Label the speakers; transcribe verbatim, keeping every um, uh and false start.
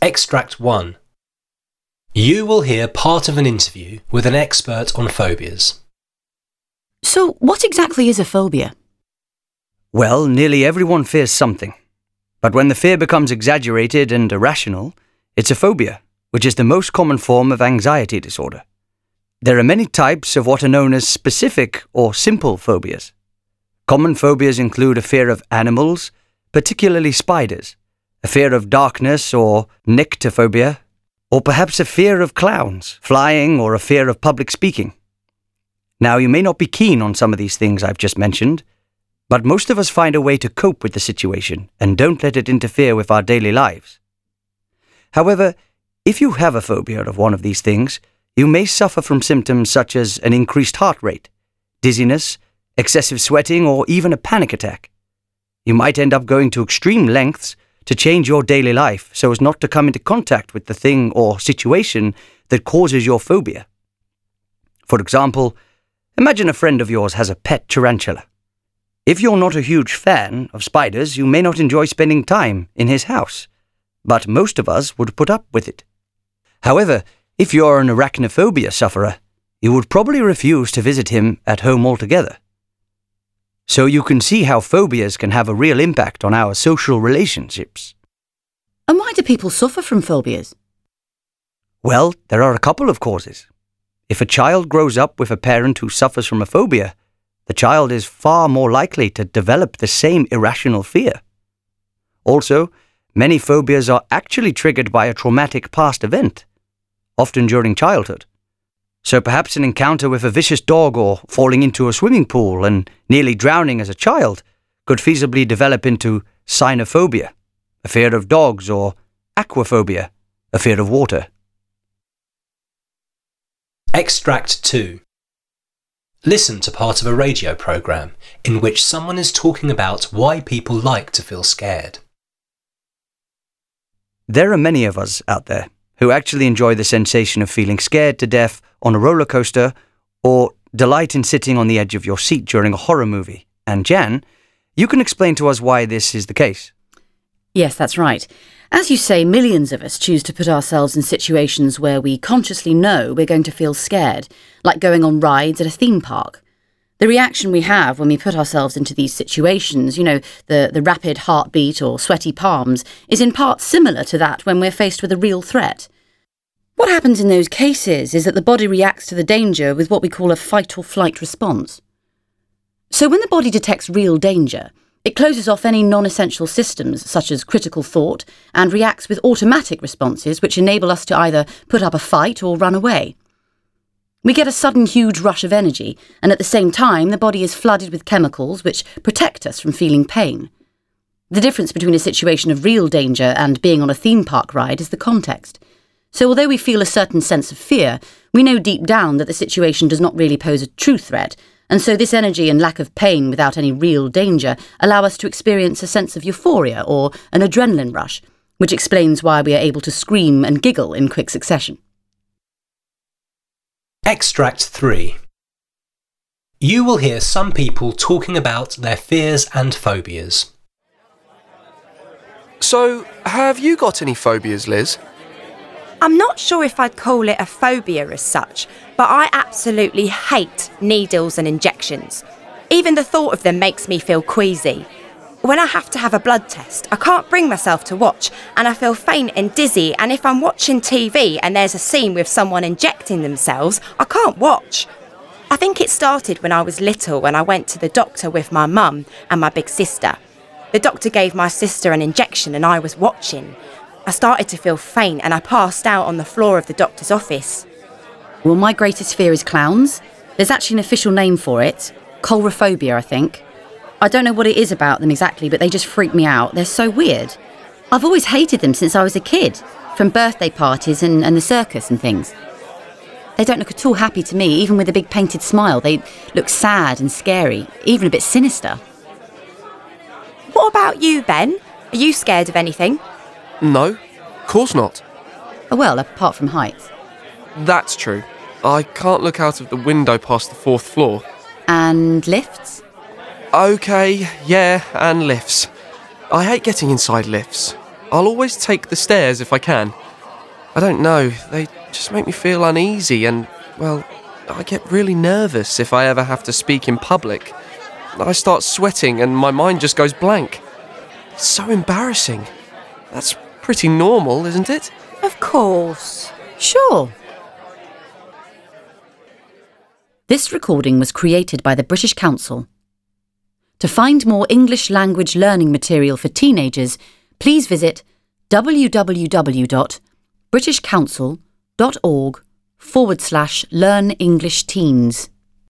Speaker 1: Extract one. You will hear part of an interview with an expert on phobias.
Speaker 2: So, what exactly is a phobia?
Speaker 3: Well, nearly everyone fears something. But when the fear becomes exaggerated and irrational, it's a phobia, which is the most common form of anxiety disorder. There are many types of what are known as specific or simple phobias. Common phobias include a fear of animals, particularly spiders, a fear of darkness or nyctophobia, or perhaps a fear of clowns, flying, or a fear of public speaking. Now, you may not be keen on some of these things I've just mentioned, but most of us find a way to cope with the situation and don't let it interfere with our daily lives. However, if you have a phobia of one of these things, you may suffer from symptoms such as an increased heart rate, dizziness, excessive sweating, or even a panic attack. You might end up going to extreme lengths to change your daily life so as not to come into contact with the thing or situation that causes your phobia. For example, imagine a friend of yours has a pet tarantula. If you're not a huge fan of spiders, you may not enjoy spending time in his house, but most of us would put up with it. However, if you're an arachnophobia sufferer, you would probably refuse to visit him at home altogether. So you can see how phobias can have a real impact on our social relationships.
Speaker 2: And why do people suffer from phobias?
Speaker 3: Well, there are a couple of causes. If a child grows up with a parent who suffers from a phobia, the child is far more likely to develop the same irrational fear. Also, many phobias are actually triggered by a traumatic past event, often during childhood. So perhaps an encounter with a vicious dog or falling into a swimming pool and nearly drowning as a child could feasibly develop into cynophobia, a fear of dogs, or aquaphobia, a fear of water.
Speaker 1: Extract two. Listen to part of a radio programme in which someone is talking about why people like to feel scared.
Speaker 3: There are many of us out there who actually enjoy the sensation of feeling scared to death on a roller coaster or delight in sitting on the edge of your seat during a horror movie. And Jan, you can explain to us why this is the case.
Speaker 2: Yes, that's right. As you say, millions of us choose to put ourselves in situations where we consciously know we're going to feel scared, like going on rides at a theme park. The reaction we have when we put ourselves into these situations, you know, the, the rapid heartbeat or sweaty palms, is in part similar to that when we're faced with a real threat. What happens in those cases is that the body reacts to the danger with what we call a fight or flight response. So when the body detects real danger, it closes off any non-essential systems, such as critical thought, and reacts with automatic responses which enable us to either put up a fight or run away. We get a sudden huge rush of energy, and at the same time the body is flooded with chemicals which protect us from feeling pain. The difference between a situation of real danger and being on a theme park ride is the context. So although we feel a certain sense of fear, we know deep down that the situation does not really pose a true threat, and so this energy and lack of pain without any real danger allow us to experience a sense of euphoria or an adrenaline rush, which explains why we are able to scream and giggle in quick succession.
Speaker 1: Extract three. You will hear some people talking about their fears and phobias.
Speaker 4: So, have you got any phobias, Liz?
Speaker 5: I'm not sure if I'd call it a phobia as such, but I absolutely hate needles and injections. Even the thought of them makes me feel queasy. When I have to have a blood test, I can't bring myself to watch, and I feel faint and dizzy, and if I'm watching T V and there's a scene with someone injecting themselves, I can't watch. I think it started when I was little, when I went to the doctor with my mum and my big sister. The doctor gave my sister an injection and I was watching. I started to feel faint and I passed out on the floor of the doctor's office.
Speaker 2: Well, my greatest fear is clowns. There's actually an official name for it. Coulrophobia, I think. I don't know what it is about them exactly, but they just freak me out. They're so weird. I've always hated them since I was a kid, from birthday parties and, and the circus and things. They don't look at all happy to me, even with a big painted smile. They look sad and scary, even a bit sinister.
Speaker 5: What about you, Ben? Are you scared of anything?
Speaker 4: No, of course not.
Speaker 2: Oh, well, apart from heights.
Speaker 4: That's true. I can't look out of the window past the fourth floor.
Speaker 2: And lifts?
Speaker 4: Okay, yeah, and lifts. I hate getting inside lifts. I'll always take the stairs if I can. I don't know, they just make me feel uneasy and, well, I get really nervous if I ever have to speak in public. I start sweating and my mind just goes blank. It's so embarrassing. That's pretty normal, isn't it?
Speaker 5: Of course.
Speaker 2: Sure. This recording was created by the British Council. To find more English language learning material for teenagers, please visit www.britishcouncil.org forward slash learn English teens.